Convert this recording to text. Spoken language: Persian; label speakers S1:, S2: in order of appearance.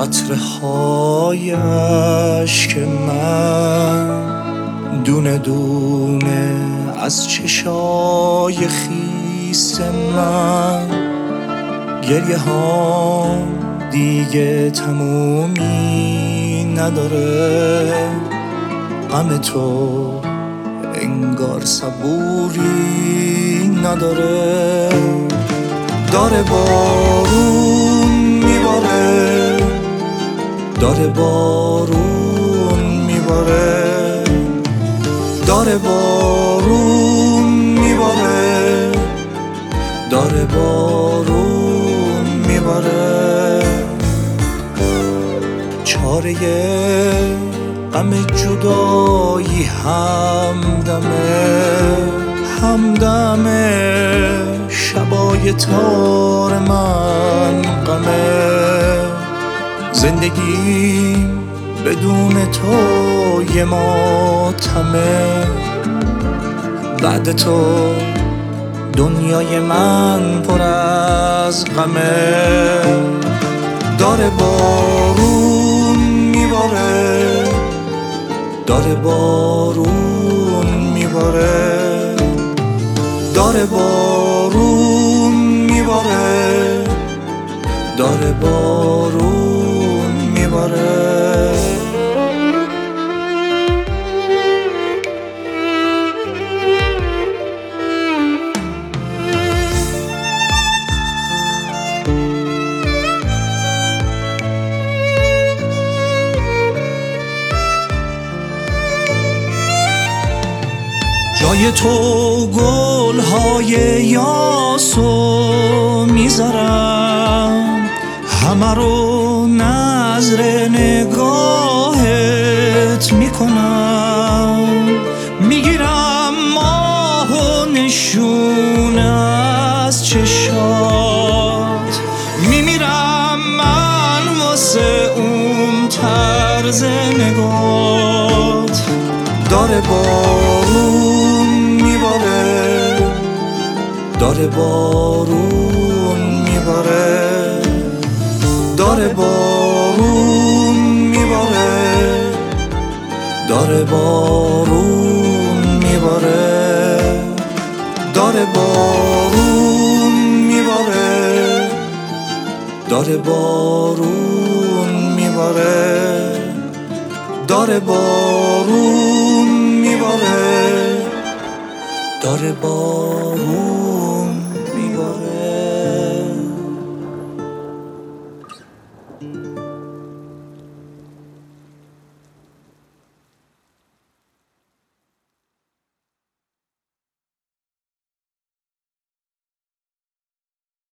S1: قطره هایش که من دونه دونه از چشای خیس من، گریه ها دیگه تمومی نداره، غم تو انگار صبوری نداره. داره بارون میباره، داره بارون میباره، داره بارون میباره، داره بارون میباره. چاره غم جدایی همدمه شبای تار من غمه. زندگی بدون تو یه ماتمه، بعد تو دنیای من پر از غمه. داره بارون میباره، داره بارون میباره، داره بارون میباره، داره بارون میباره. جای تو گل‌های یاسو میذارم، همه رو نظر نگاهت میکنم. میگیرم ماه و نشون از چشات، میمیرم من واسه اون طرز نگات. داره بارون میباره، داره بارون میباره، داره بارون میباره، داره بارون میباره، داره بارون میباره، داره بارون میباره، داره بارون میباره، داره بارون